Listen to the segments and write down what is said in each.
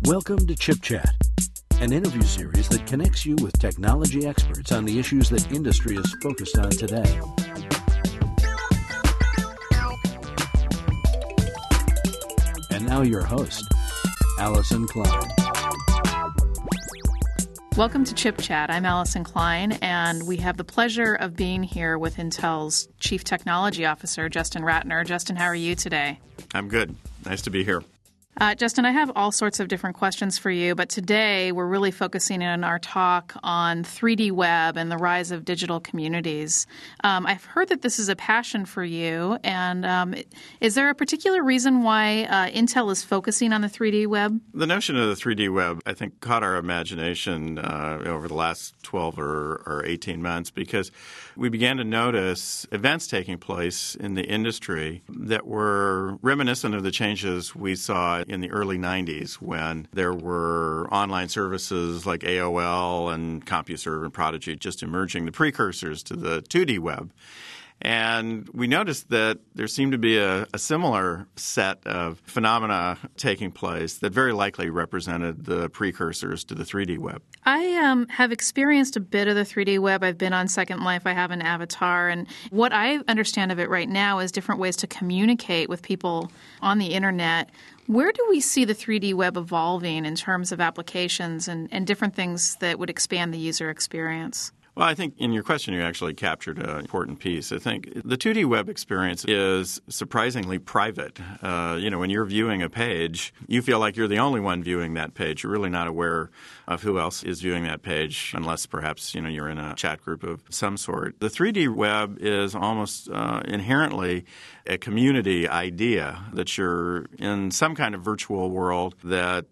Welcome to Chip Chat, an interview series that connects you with technology experts on the issues that industry is focused on today. And now your host, Allison Klein. Welcome to Chip Chat. I'm Allison Klein, and we have the pleasure of being here with Intel's Chief Technology Officer, Justin Ratner. Justin, how are you today? I'm good. Nice to be here. Justin, I have all sorts of different questions for you, but today we're really focusing in our talk on 3D web and the rise of digital communities. I've heard that this is a passion for you, and is there a particular reason why Intel is focusing on the 3D web? The notion of the 3D web, I think, caught our imagination over the last 12 or 18 months because we began to notice events taking place in the industry that were reminiscent of the changes we saw in the early 90s when there were online services like AOL and CompuServe and Prodigy just emerging, the precursors to the 2D web. And we noticed that there seemed to be a similar set of phenomena taking place that very likely represented the precursors to the 3D web. I have experienced a bit of the 3D web. I've been on Second Life. I have an avatar. And what I understand of it right now is different ways to communicate with people on the internet. Where do we see the 3D web evolving in terms of applications and different things that would expand the user experience? Well, I think in your question you actually captured an important piece. I think the 2D web experience is surprisingly private. When you're viewing a page, you feel like you're the only one viewing that page. You're really not aware of who else is viewing that page unless perhaps you're in a chat group of some sort. The 3D web is almost inherently a community idea that you're in some kind of virtual world that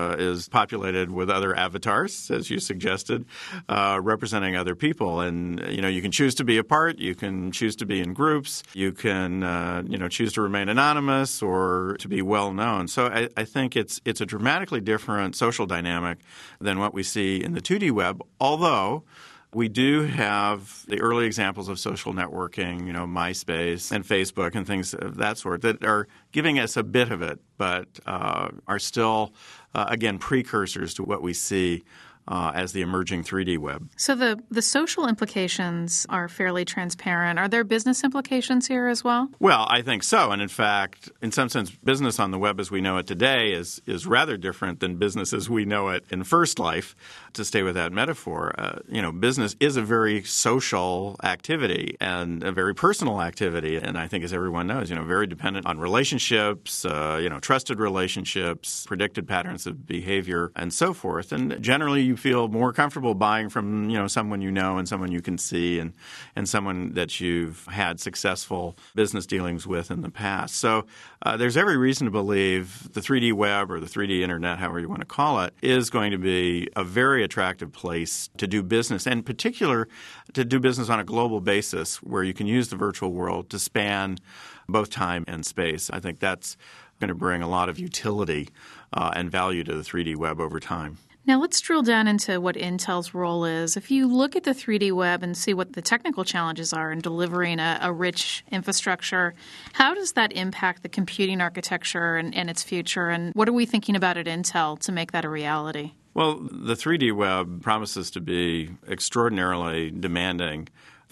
is populated with other avatars, as you suggested, representing other people. And, you can choose to be a part. You can choose to be in groups. You can, choose to remain anonymous or to be well known. So I think it's a dramatically different social dynamic than what we see in the 2D web, although we do have the early examples of social networking, MySpace and Facebook and things of that sort that are giving us a bit of it, but are still, again, precursors to what we see as the emerging 3D web. So the social implications are fairly transparent. Are there business implications here as well? Well, I think so. And in fact, in some sense, business on the web as we know it today is rather different than business as we know it in First Life. To stay with that metaphor, business is a very social activity and a very personal activity. And I think, as everyone knows, very dependent on relationships, trusted relationships, predicted patterns of behavior, and so forth. And generally, you feel more comfortable buying from someone you know and someone you can see and someone that you've had successful business dealings with in the past. So there's every reason to believe the 3D web or the 3D internet, however you want to call it, is going to be a very attractive place to do business, and in particular to do business on a global basis where you can use the virtual world to span both time and space. I think that's going to bring a lot of utility and value to the 3D web over time. Now let's drill down into what Intel's role is. If you look at the 3D web and see what the technical challenges are in delivering a rich infrastructure, how does that impact the computing architecture and its future? And what are we thinking about at Intel to make that a reality? Well, the 3D web promises to be extraordinarily demanding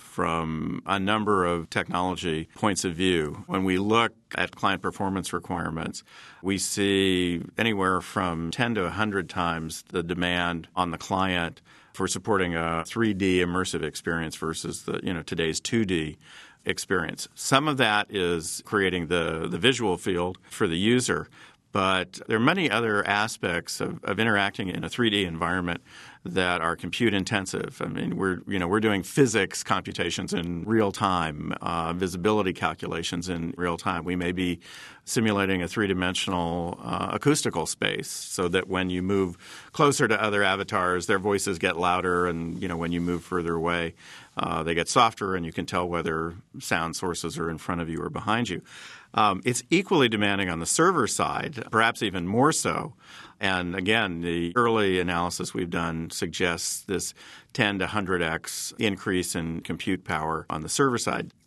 from a number of technology points of view. When we look at client performance requirements, we see anywhere from 10 to 100 times the demand on the client for supporting a 3D immersive experience versus today's 2D experience. Some of that is creating the visual field for the user, but there are many other aspects of interacting in a 3D environment that are compute intensive. I mean, we're doing physics computations in real time, visibility calculations in real time. We may be simulating a three-dimensional acoustical space so that when you move closer to other avatars, their voices get louder, and when you move further away, they get softer, and you can tell whether sound sources are in front of you or behind you. It's equally demanding on the server side, perhaps even more so. And again, the early analysis we've done suggests this 10 to 100x increase in compute power on the server side.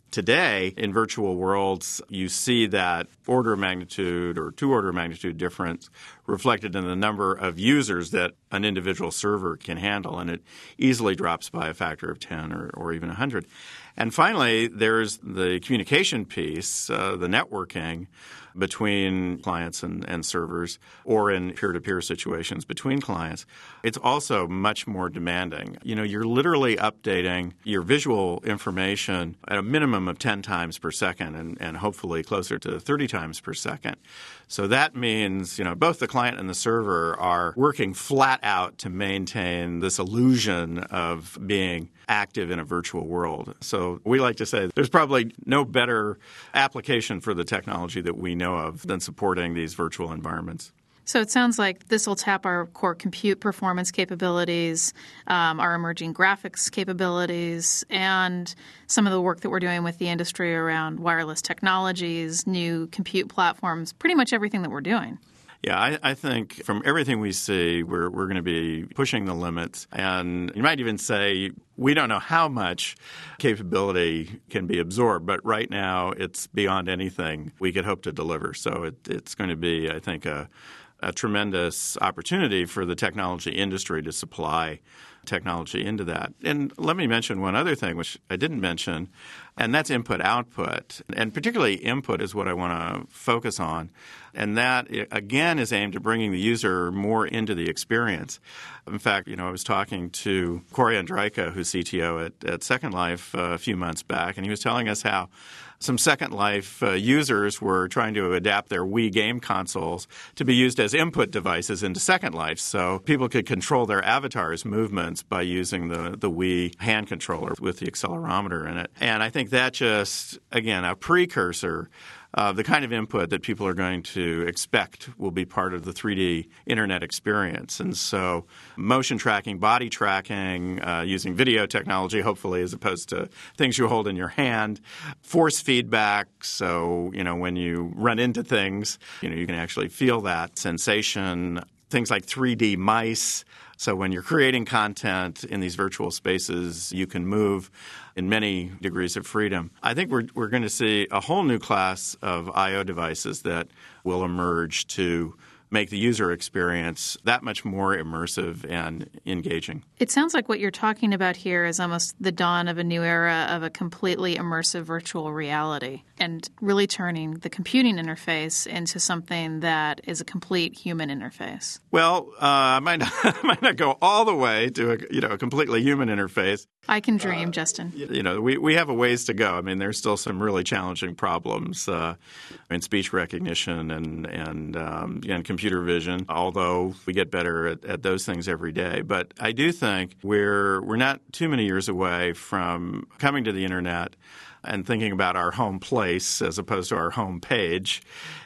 today in virtual worlds, you see that order of magnitude or two order of magnitude difference reflected in the number of users that an individual server can handle, and it easily drops by a factor of 10 or even 100. And finally, there's the communication piece, the networking between clients and servers, or in peer-to-peer situations between clients. It's also much more demanding. You're literally updating your visual information at a minimum of 10 times per second and hopefully closer to 30 times per second. So that means, both the client and the server are working flat out to maintain this illusion of being active in a virtual world. So we like to say there's probably no better application for the technology that we know of than supporting these virtual environments. So it sounds like this will tap our core compute performance capabilities, our emerging graphics capabilities, and some of the work that we're doing with the industry around wireless technologies, new compute platforms, pretty much everything that we're doing. Yeah, I think from everything we see, we're going to be pushing the limits. And you might even say we don't know how much capability can be absorbed, but right now it's beyond anything we could hope to deliver. So it's going to be, I think, a tremendous opportunity for the technology industry to supply technology into that. And let me mention one other thing, which I didn't mention, and that's input-output. And particularly input is what I want to focus on. And that, again, is aimed at bringing the user more into the experience. In fact, I was talking to Corey Andryka, who's CTO at Second Life a few months back, and he was telling us how some Second Life users were trying to adapt their Wii game consoles to be used as input devices into Second Life, so people could control their avatars' movements by using the Wii hand controller with the accelerometer in it. And I think that just, again, a precursor of the kind of input that people are going to expect will be part of the 3D internet experience. And so motion tracking, body tracking, using video technology, hopefully, as opposed to things you hold in your hand, force feedback. So, when you run into things, you can actually feel that sensation. Things like 3D mice. So when you're creating content in these virtual spaces, you can move in many degrees of freedom. I think we're going to see a whole new class of I/O devices that will emerge to make the user experience that much more immersive and engaging. It sounds like what you're talking about here is almost the dawn of a new era of a completely immersive virtual reality and really turning the computing interface into something that is a complete human interface. Well, I might not go all the way to a completely human interface. I can dream, Justin. We have a ways to go. I mean, there's still some really challenging problems in speech recognition and computer vision, although we get better at those things every day. But I do think we're not too many years away from coming to the internet and thinking about our home place as opposed to our home page,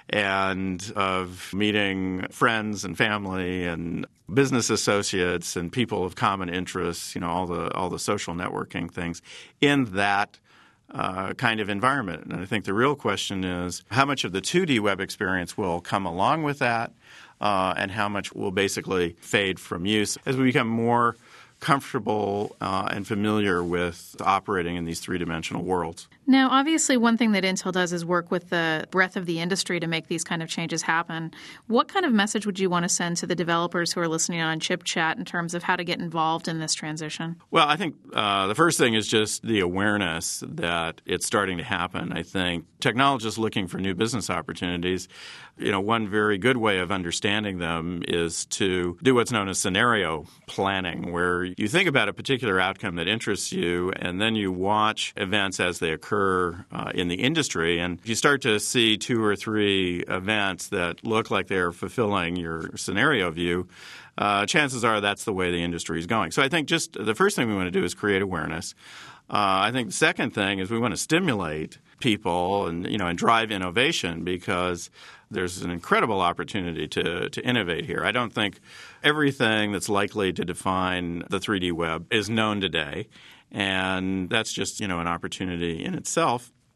and of meeting friends and family and business associates and people of common interests, all the social networking things in that kind of environment. And I think the real question is how much of the 2D web experience will come along with that and how much will basically fade from use as we become more comfortable and familiar with operating in these three-dimensional worlds. Now, obviously, one thing that Intel does is work with the breadth of the industry to make these kind of changes happen. What kind of message would you want to send to the developers who are listening on Chip Chat in terms of how to get involved in this transition? Well, I think the first thing is just the awareness that it's starting to happen. I think technologists looking for new business opportunities, one very good way of understanding them is to do what's known as scenario planning, where you think about a particular outcome that interests you and then you watch events as they occur in the industry. And if you start to see 2 or 3 events that look like they're fulfilling your scenario view, chances are that's the way the industry is going. So I think just the first thing we want to do is create awareness. I think the second thing is we want to stimulate people and drive innovation, because there's an incredible opportunity to innovate here. I don't think everything that's likely to define the 3D web is known today, and that's just an opportunity in itself.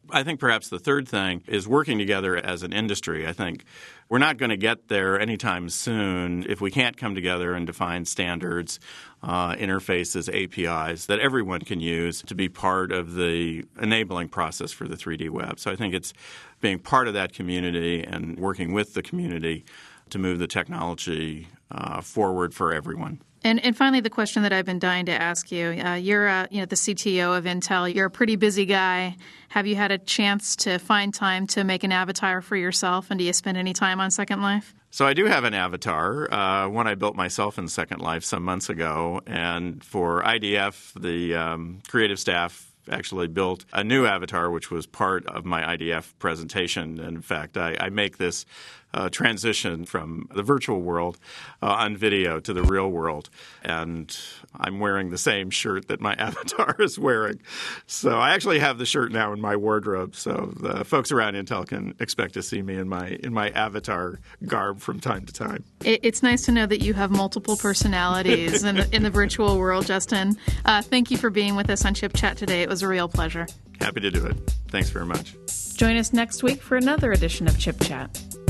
I think perhaps the third thing is working together as an industry. I think we're not going to get there anytime soon if we can't come together and define standards, interfaces, APIs that everyone can use to be part of the enabling process for the 3D web. So I think it's being part of that community and working with the community to move the technology forward for everyone. And finally, the question that I've been dying to ask you. You're the CTO of Intel. You're a pretty busy guy. Have you had a chance to find time to make an avatar for yourself? And do you spend any time on Second Life? So I do have an avatar, one I built myself in Second Life some months ago. And for IDF, the creative staff actually built a new avatar, which was part of my IDF presentation. And in fact, I make this transition from the virtual world on video to the real world. And I'm wearing the same shirt that my avatar is wearing. So I actually have the shirt now in my wardrobe. So the folks around Intel can expect to see me in my avatar garb from time to time. It's nice to know that you have multiple personalities in the virtual world, Justin. Thank you for being with us on Chip Chat today. It was a real pleasure. Happy to do it. Thanks very much. Join us next week for another edition of Chip Chat.